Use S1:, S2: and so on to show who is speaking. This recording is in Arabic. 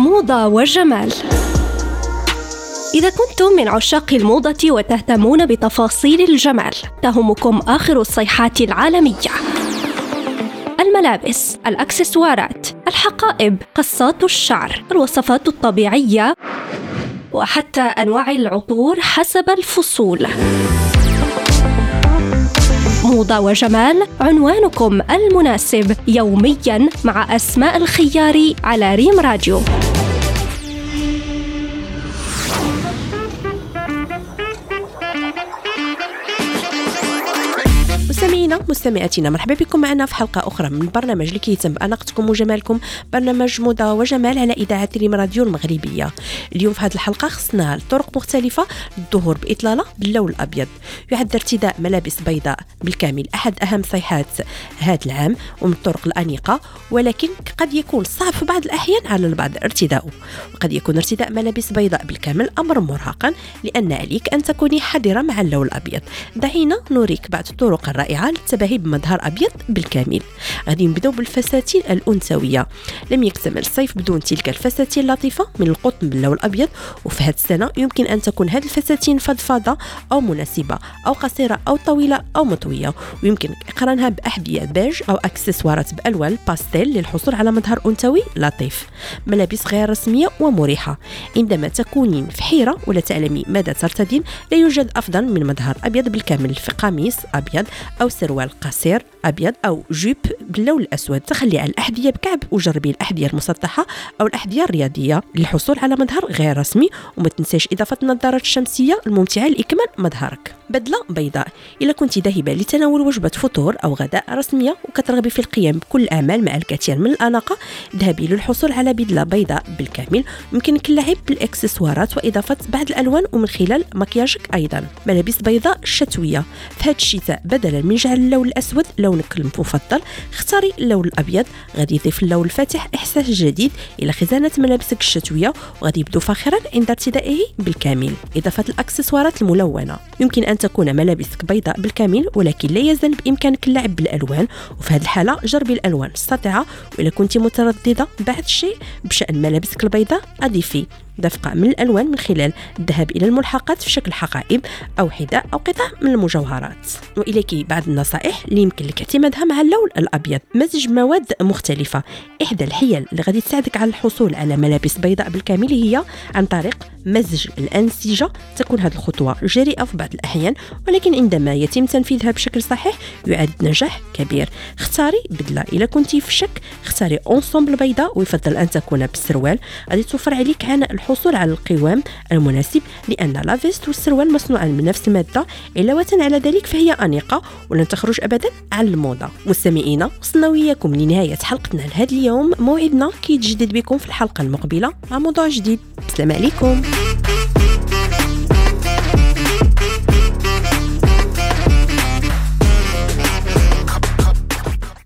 S1: موضة وجمال. إذا كنتم من عشاق الموضة وتهتمون بتفاصيل الجمال، تهمكم آخر الصيحات العالمية: الملابس، الأكسسوارات، الحقائب، قصات الشعر، الوصفات الطبيعية، وحتى أنواع العطور حسب الفصول. موضة وجمال، عنوانكم المناسب يومياً مع أسماء الخياري على ريم راديو.
S2: مستمعاتنا، مرحبا بكم معنا في حلقة أخرى من برنامج اللي كيهتم بأناقتكم وجمالكم، برنامج موضة وجمال على إذاعة ريم راديو المغربية. اليوم في هذه الحلقة خصنا طرق مختلفة للظهور بإطلالة باللون الأبيض. يعد ارتداء ملابس بيضاء بالكامل أحد أهم صيحات هذا العام ومن الطرق الأنيقة، ولكن قد يكون صعب في بعض الأحيان على البعض ارتداؤه، وقد يكون ارتداء ملابس بيضاء بالكامل أمر مرهقا، لأن عليك أن تكوني حذرة مع اللون الأبيض. دعينا نوريك بعض الطرق الرائعة للتباهي بمظهر أبيض بالكامل. غادي نبداو بالفساتين الأنثوية. لم يكتمل الصيف بدون تلك الفساتين اللطيفة من القطن باللون الأبيض، وفي هذه السنة يمكن أن تكون هذه الفساتين فضفاضة أو مناسبة أو قصيرة أو طويلة أو مطوية، ويمكن إقرانها بأحذية بيج أو أكسسوارات بألوان باستيل للحصول على مظهر أنثوي لطيف. ملابس غير رسمية ومريحة. عندما تكونين في حيرة ولا تعلمي ماذا ترتدين، لا يوجد أفضل من مظهر أبيض بالكامل في قميص أبيض أو سروال قصير أبيض أو جيب باللون الأسود. تخلي على الأحذية بكعب وجربي الأحذية المسطحة أو الأحذية الرياضية للحصول على مظهر غير رسمي. وما تنساش إضافة النظارات الشمسية الممتعة لإكمال مظهرك. بدلة بيضاء. إلا كنت ذاهبة لتناول وجبة فطور أو غداء رسمية وكترغبي في القيام بكل الأعمال مع الكثير من الأناقة، ذهبي للحصول على بدلة بيضاء بالكامل. يمكنك اللعب بالإكسسوارات وإضافة بعض الألوان ومن خلال مكياجك أيضا. ملابس بيضاء شتوية. في هذا الشتاء بدلا من جعل اللون الأسود لونك المفضل، اختاري اللون الأبيض. غادي يضيف اللون الفاتح إحساس جديد إلى خزانة ملابسك الشتوية، وغادي يبدو فاخرا عند ارتدائه بالكامل. إضافة الأكسسوارات الملونة. يمكن أن تكون ملابسك بيضاء بالكامل، ولكن لا يزال بإمكانك اللعب بالألوان، وفي هذه الحالة جربي الألوان الساطعة. وإذا كنت مترددة بعض الشيء بشأن ملابسك البيضاء، أضيفي دفقة من الألوان من خلال الذهاب إلى الملحقات في شكل حقائب أو حذاء أو قطع من المجوهرات. وإليك بعض النصائح اللي يمكن لك اعتمادها مع اللون الأبيض. مزج مواد مختلفة. إحدى الحيل اللي غادي تساعدك على الحصول على ملابس بيضاء بالكامل هي عن طريق مزج الأنسجة. تكون هذه الخطوة جريئة في بعض الأحيان، ولكن عندما يتم تنفيذها بشكل صحيح يعد نجاح كبير. اختاري بدلة. إلا كنتي في شك، اختاري أنصومبل بيضاء، ويفضل أن تكون بالسروال. غادي توفر عليك عناء الحصول على القوام المناسب، لأن لافيست والسروال مصنوعان من نفس المادة. علاوة على ذلك فهي أنيقة ولن تخرج أبدا عن الموضة. مستمعينا، وصلنا وياكم لنهاية حلقتنا لهذا اليوم. موعدنا كيتجدد بكم في الحلقة المقبلة مع موضوع جديد. السلام عليكم.